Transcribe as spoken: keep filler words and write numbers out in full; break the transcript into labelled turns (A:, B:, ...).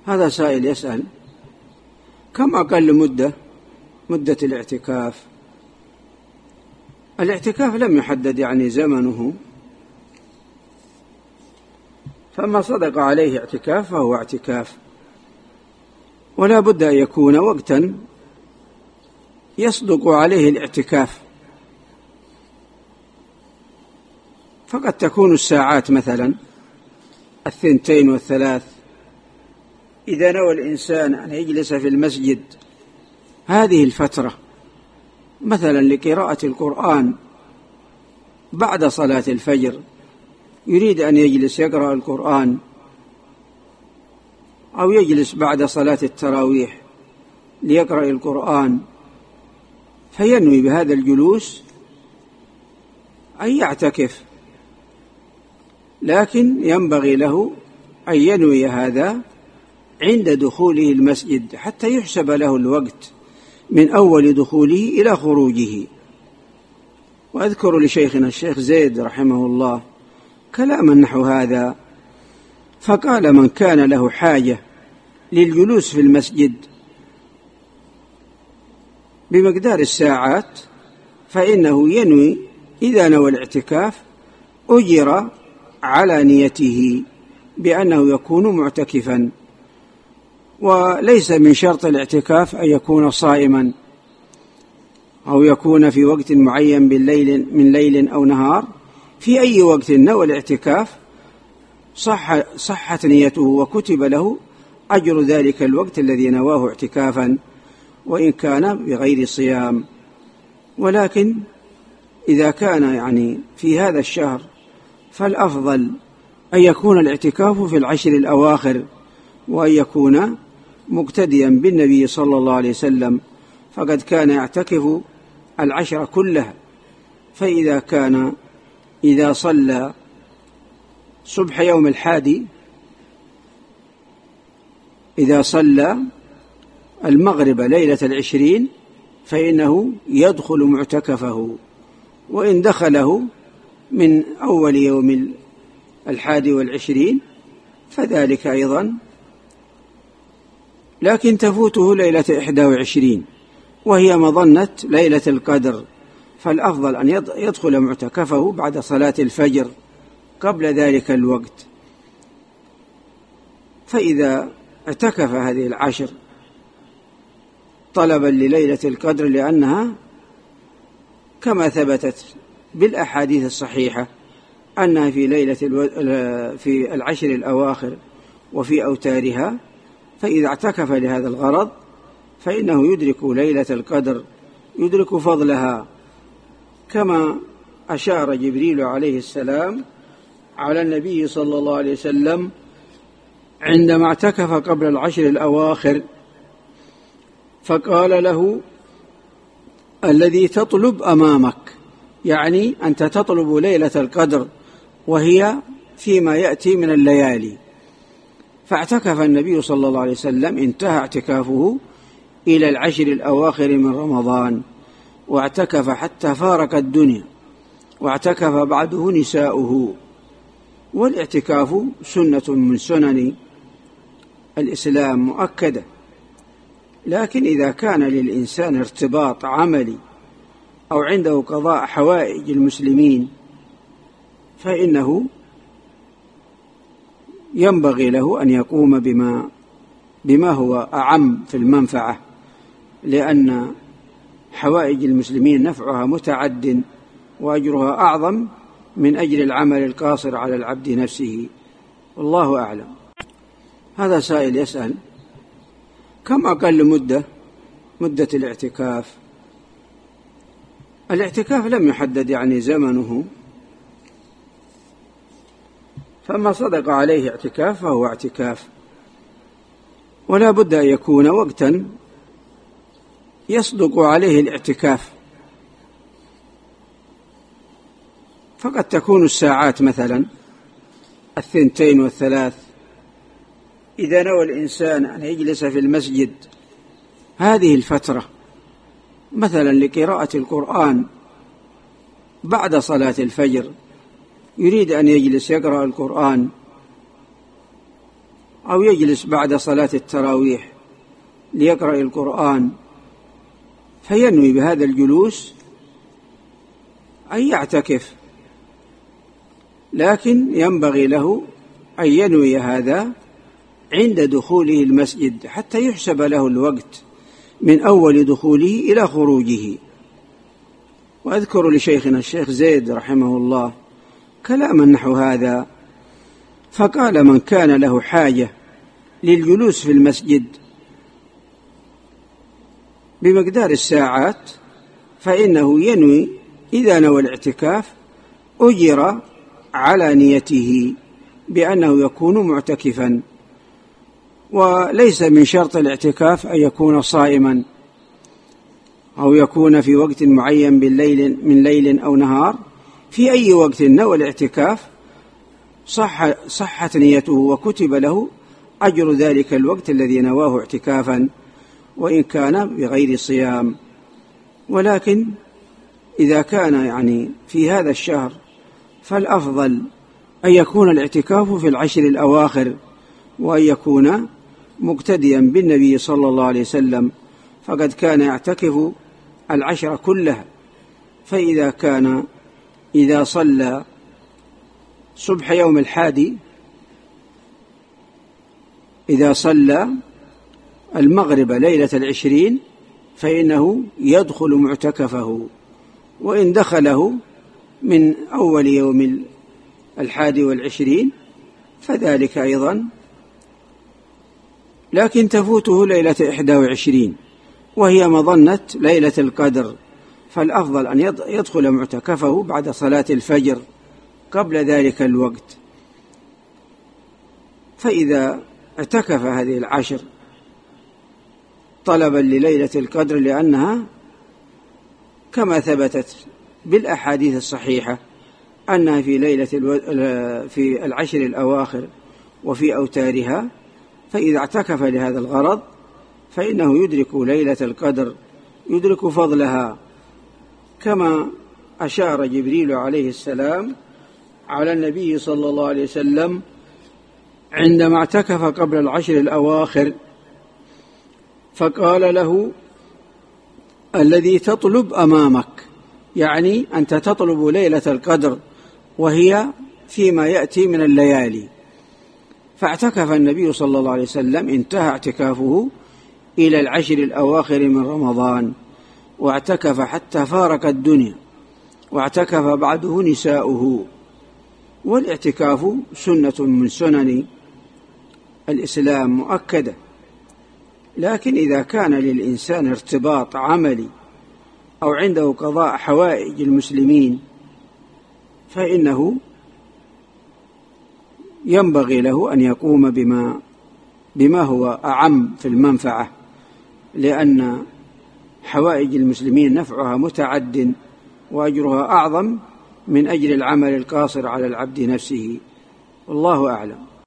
A: هذا سائل يسأل: كم أقل مدة مدة الاعتكاف؟ الاعتكاف لم يحدد يعني زمنه، فما صدق عليه اعتكاف فهو اعتكاف، ولا بد أن يكون وقتا يصدق عليه الاعتكاف، فقد تكون الساعات مثلا الثنتين والثلاث إذا نوى الإنسان أن يجلس في المسجد هذه الفترة مثلا لقراءة القرآن بعد صلاة الفجر، يريد أن يجلس يقرأ القرآن، أو يجلس بعد صلاة التراويح ليقرأ القرآن، فينوي بهذا الجلوس أن يعتكف، لكن ينبغي له أن ينوي هذا عند دخوله المسجد حتى يحسب له الوقت من أول دخوله إلى خروجه. وأذكر لشيخنا الشيخ زيد رحمه الله كلاما نحو هذا، فقال: من كان له حاجة للجلوس في المسجد بمقدار الساعات فإنه ينوي، إذا نوى الاعتكاف أجر على نيته بأنه يكون معتكفا. وليس من شرط الاعتكاف أن يكون صائما أو يكون في وقت معين بالليل من ليل أو نهار، في أي وقت نوى الاعتكاف صح صحت نيته وكتب له أجر ذلك الوقت الذي نواه اعتكافا، وإن كان بغير صيام. ولكن إذا كان يعني في هذا الشهر فالأفضل أن يكون الاعتكاف في العشر الأواخر، وأن يكون مقتديا بالنبي صلى الله عليه وسلم، فقد كان يعتكف العشر كلها. فإذا كان إذا صلى صبح يوم الحادي، إذا صلى المغرب ليلة العشرين فإنه يدخل معتكفه، وإن دخله من أول يوم الحادي والعشرين فذلك أيضا، لكن تفوته ليلة إحدى وعشرين وهي مظنة ليلة القدر، فالأفضل أن يدخل معتكفه بعد صلاة الفجر قبل ذلك الوقت. فإذا اعتكف هذه العشر طلبا لليلة القدر، لأنها كما ثبتت بالأحاديث الصحيحة أنها في ليلة الو... في العشر الأواخر وفي أوتارها، فإذا اعتكف لهذا الغرض فإنه يدرك ليلة القدر، يدرك فضلها، كما أشار جبريل عليه السلام على النبي صلى الله عليه وسلم عندما اعتكف قبل العشر الأواخر، فقال له: الذي تطلب أمامك، يعني أنت تطلب ليلة القدر وهي فيما يأتي من الليالي. فاعتكف النبي صلى الله عليه وسلم، انتهى اعتكافه إلى العشر الأواخر من رمضان، واعتكف حتى فارق الدنيا، واعتكف بعده نساؤه. والاعتكاف سنة من سنن الإسلام مؤكدة، لكن إذا كان للإنسان ارتباط عملي أو عنده قضاء حوائج المسلمين فإنه ينبغي له أن يقوم بما بما هو أعم في المنفعة، لأن حوائج المسلمين نفعها متعد وأجرها أعظم من أجر العمل القاصر على العبد نفسه، والله أعلم. هذا سائل يسأل: كم أقل مدة مدة الاعتكاف؟ الاعتكاف لم يحدد يعني زمنه، فما صدق عليه اعتكاف فهو اعتكاف، ولا بد أن يكون وقتا يصدق عليه الاعتكاف، فقد تكون الساعات مثلا الثنتين والثلاث إذا نوى الإنسان أن يجلس في المسجد هذه الفترة مثلا لقراءة القرآن بعد صلاة الفجر، يريد أن يجلس يقرأ القرآن، أو يجلس بعد صلاة التراويح ليقرأ القرآن، فينوي بهذا الجلوس أن يعتكف، لكن ينبغي له أن ينوي هذا عند دخوله المسجد حتى يحسب له الوقت من أول دخوله إلى خروجه. وأذكر لشيخنا الشيخ زيد رحمه الله كلاما نحو هذا، فقال: من كان له حاجة للجلوس في المسجد بمقدار الساعات فإنه ينوي إذا نوى الاعتكاف أجر على نيته بأنه يكون معتكفا. وليس من شرط الاعتكاف أن يكون صائما أو يكون في وقت معين بالليل من ليل أو نهار، في أي وقت نوى الاعتكاف صح صحت نيته وكتب له أجر ذلك الوقت الذي نواه اعتكافا، وإن كان بغير صيام. ولكن إذا كان يعني في هذا الشهر فالأفضل أن يكون الاعتكاف في العشر الأواخر، وأن يكون مقتديا بالنبي صلى الله عليه وسلم، فقد كان يعتكف العشر كلها. فإذا كان إذا صلى صبح يوم الحادي إذا صلى المغرب ليلة العشرين فإنه يدخل معتكفه، وإن دخله من أول يوم الحادي والعشرين فذلك أيضا، لكن تفوته ليلة إحدى وعشرين وهي مظنة ليلة القدر، فالأفضل أن يدخل معتكفه بعد صلاة الفجر قبل ذلك الوقت. فإذا اعتكف هذه العشر طلبا لليلة القدر، لأنها كما ثبتت بالأحاديث الصحيحة أنها في ليلة الو... في العشر الأواخر وفي أوتارها، فإذا اعتكف لهذا الغرض فإنه يدرك ليلة القدر، يدرك فضلها، كما أشار جبريل عليه السلام على النبي صلى الله عليه وسلم عندما اعتكف قبل العشر الأواخر، فقال له: الذي تطلب أمامك، يعني أنت تطلب ليلة القدر وهي فيما يأتي من الليالي. فاعتكف النبي صلى الله عليه وسلم، انتهى اعتكافه إلى العشر الأواخر من رمضان، واعتكف حتى فارق الدنيا، واعتكف بعده نساؤه. والاعتكاف سنة من سنن الإسلام مؤكدة، لكن إذا كان للإنسان ارتباط عملي أو عنده قضاء حوائج المسلمين فإنه ينبغي له أن يقوم بما بما هو أعم في المنفعة، لأن حوائج المسلمين نفعها متعد وأجرها أعظم من أجر العمل القاصر على العبد نفسه. والله أعلم.